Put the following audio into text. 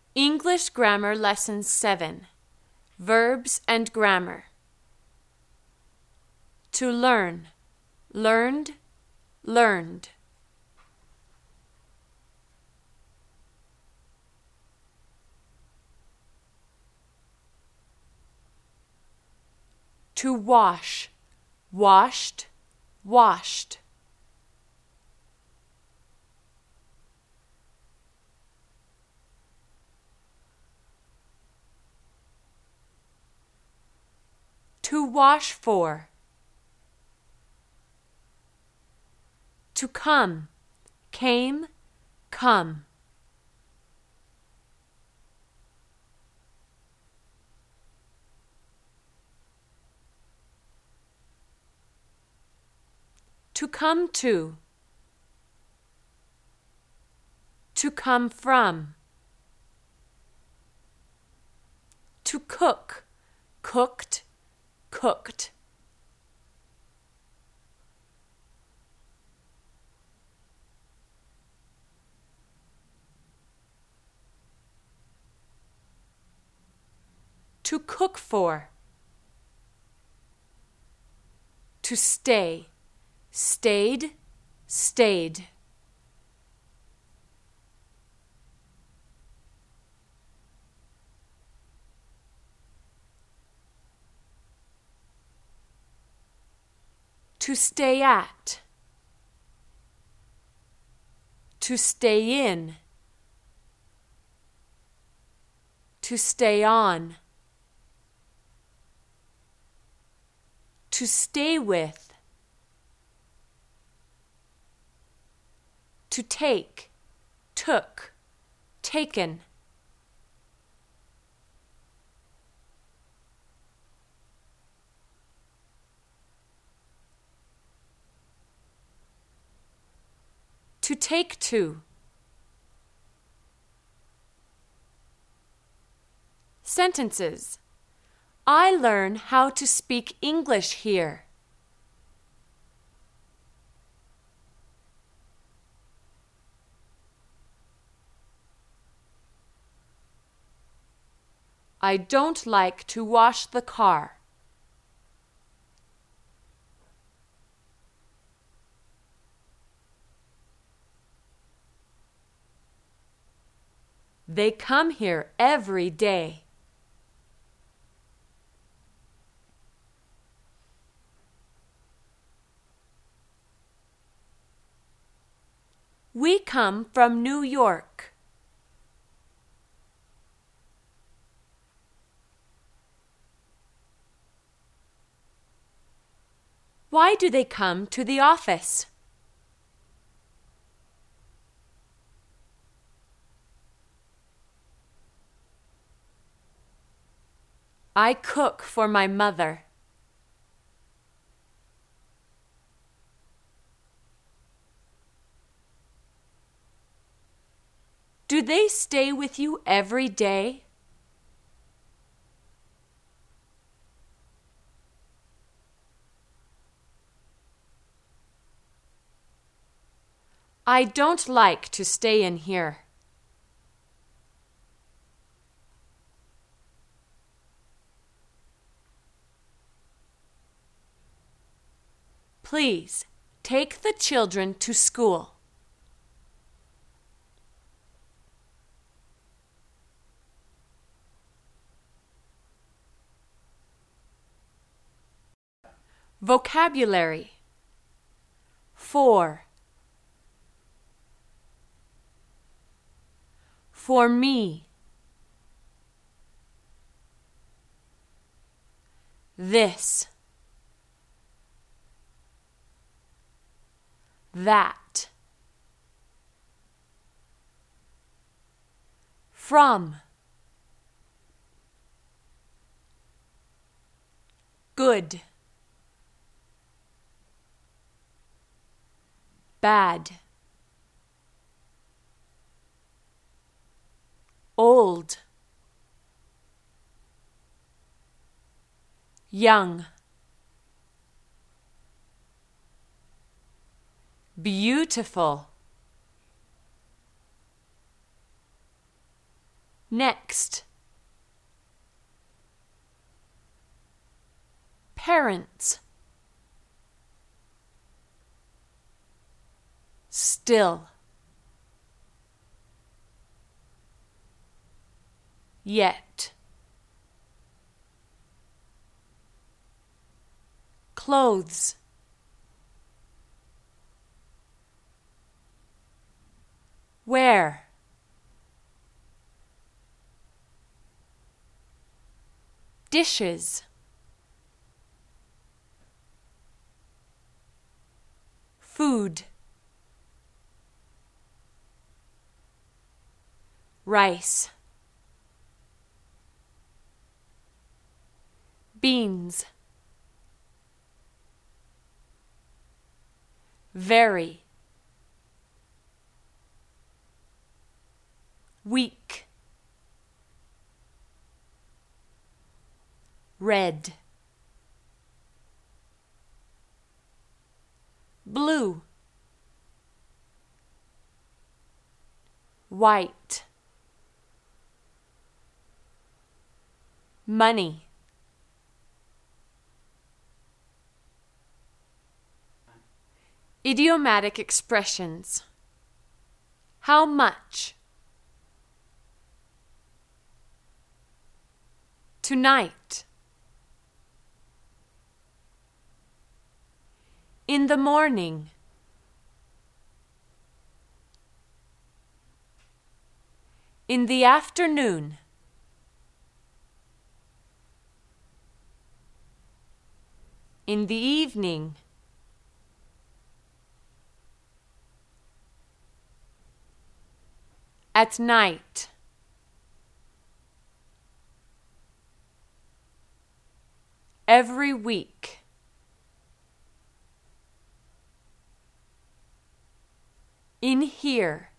English Grammar Lesson 7. Verbs and Grammar. To learn, learned, learned. To wash, washed, washed. To wash for. To come, came, come. To come to. To come from. To cook, cooked, cooked. To cook for. To stay, stayed, stayed. To stay at. To stay in. To stay on. To stay with. To take, took, taken. To take to. Sentences. I learn how to speak English here. I don't like to wash the car. They come here every day. We come from New York. Why do they come to the office? I cook for my mother. Do they stay with you every day? I don't like to stay in here. Please, take the children to school. Vocabulary. For. For me. This. That. From. Good. Bad. Old. Young. Beautiful. next, parents, still, yet, clothes, where, dishes, food, rice, beans, very, weak, red, blue, white, money, idiomatic expressions. How much? Tonight. In the morning. In the afternoon. In the evening. At night. Every week. In here.